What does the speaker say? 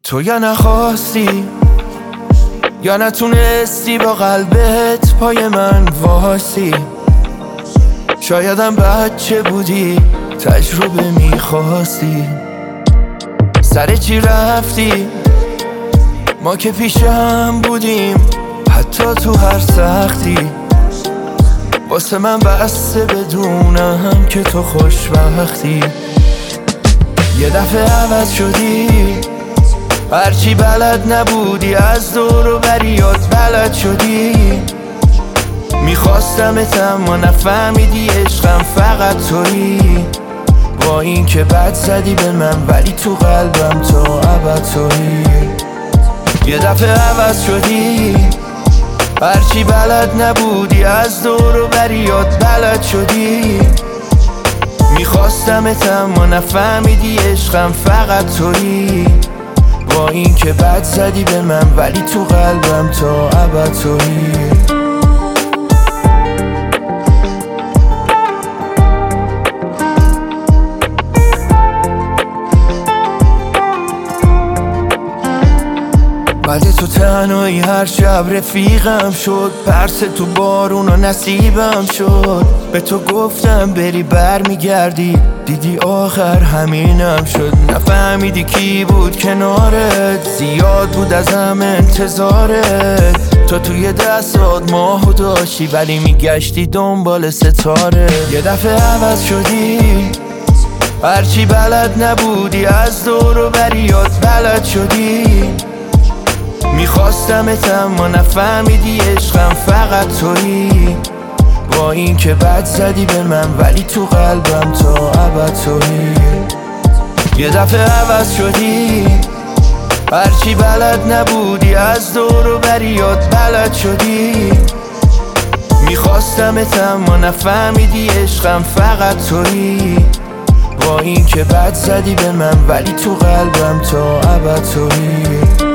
تو یا نخواستی یا نتونستی با قلبت پای من واسی. شایدم بچه بودی تجربه میخواستی. سر چی رفتی؟ ما که پیشم بودیم حتی تو هر سختی. واسه من بسته بدونم که تو خوشبختی. یه دفعه عوض شدی، هرچی بلد نبودی از دور و بریات بلد شدی. میخواستمت اما نفهمیدی عشقم فقط تویی. با این که بد زدی به من ولی تو قلبم تا ابد تویی. یه دفعه عوض شدی، هرچی بلد نبودی از دور و بریات بلد شدی. میخواستمت اما نفهمیدی عشقم فقط تویی. با این که بد زدی به من ولی تو قلبم تا ابد تویی. بعد تو تنهایی هر شب رفیقم شد. پرس تو بارون و نصیبم شد. به تو گفتم بری بر میگردی، دیدی آخر همینم شد. نفهمیدی کی بود کنارت، زیاد بود ازم انتظارت. تو توی دستات ماهو داشتی ولی میگشتی دنبال ستاره. یه دفعه عوض شدی، هرچی بلد نبودی از دور و بریات بلد شدی. میخواستمت اما نفهمیدی عشقم فقط تویی. با این که بد زدی به من ولی تو قلبم تا ابد تویی. یه دفعه عوض شدی، هرچی بلد نبودی از دور و بریات بلد شدی. میخواستمت اما نفهمیدی عشقم فقط تویی. با این که بد زدی به من ولی تو قلبم تا ابد تویی.